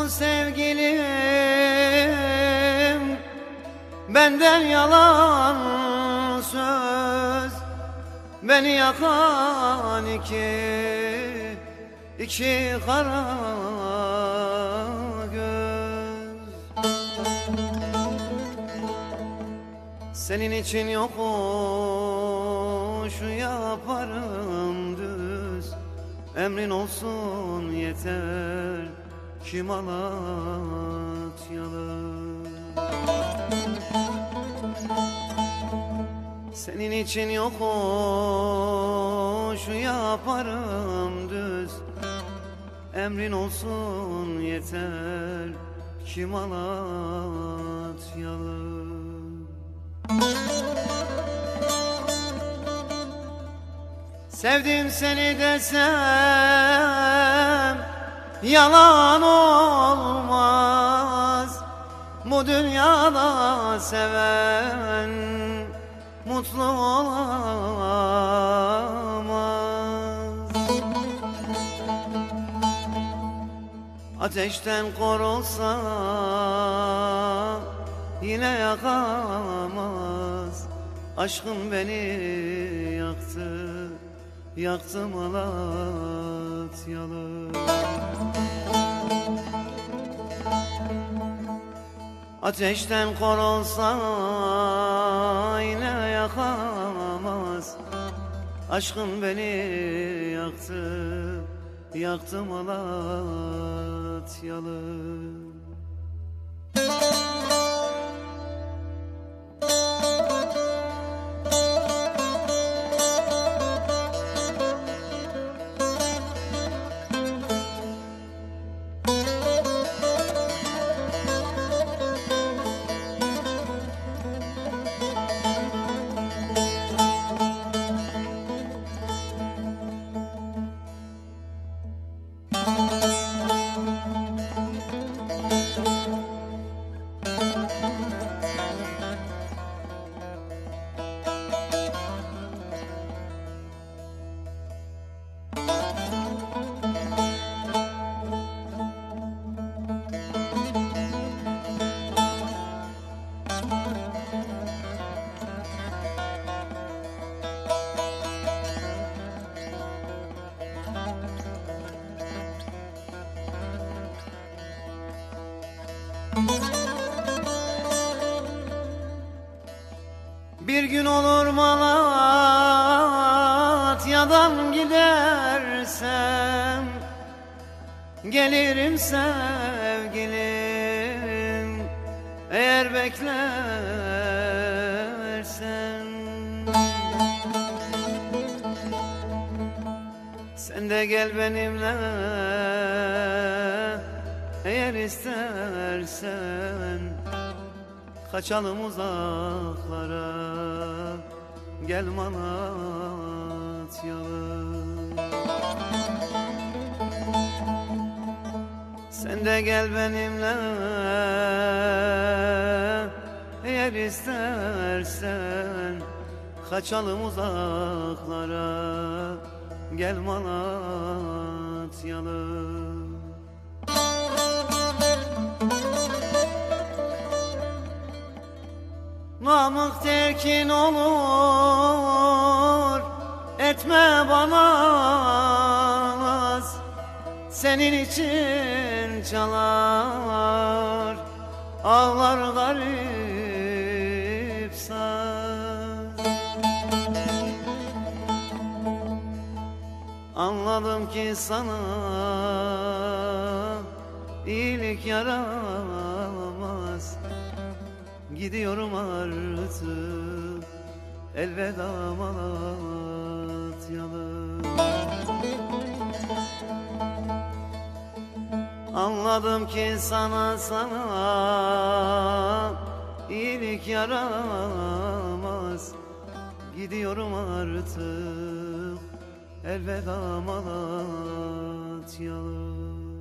musun sevgilim? Benden yalan söz, beni yakan iki kara göz. Senin için yokuşu yaparım düz, emrin olsun yeter ki Malatyalı. Senin için yokuşu yaparım düz, emrin olsun yeter ki Malatyalı. Sevdim seni desem yalan olmaz. Bu dünyada seven mutlu olamaz. Ateşten korulsa yine yakamaz. Aşkın beni yaktı, yaktı Malatyalı. Ateşten korulsa yine yakamaz. Aşkın beni yaktı, yaktı Malatyalı. Bir gün olur Malatya'dan gidersem, gelirim sevgilim eğer beklersen. Sen de gel benimle eğer istersen. Kaçalım uzaklara, gel Malatyalı. Sen de gel benimle eğer istersen. Kaçalım uzaklara, gel Malatyalı. Namık terkin olur, etme bana naz. Senin için çalar, ağlar garip saz. Anladım ki sana iyilik yaramaz. Gidiyorum artık, elveda Malatyalı. Anladım ki sana iyilik yaramaz. Gidiyorum artık, elveda Malatyalı.